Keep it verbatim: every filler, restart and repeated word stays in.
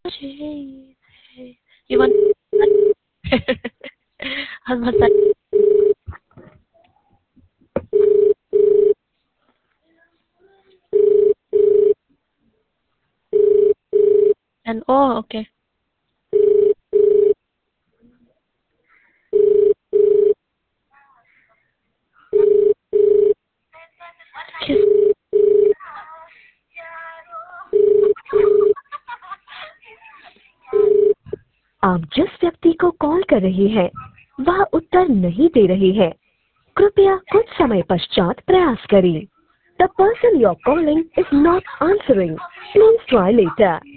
You want? How about that? And oh, okay. Kiss. आप जिस व्यक्ति को कॉल कर रही हैं वह उत्तर नहीं दे रही है। कृपया कुछ समय पश्चात प्रयास करें। The person you're calling is not answering. Please try later.